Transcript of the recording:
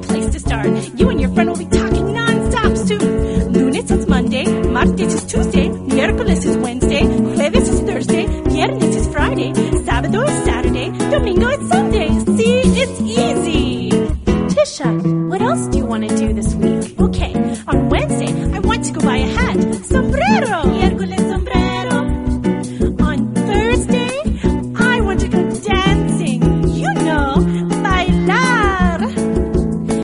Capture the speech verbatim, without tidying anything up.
great place to start. You and your friend will be talking non-stop soon. Lunes is Monday, martes is Tuesday, miércoles is Wednesday, jueves is Thursday, viernes is Friday, sábado is Saturday, domingo is Sunday. See, it's easy. Tisha, what else do you want to do this week?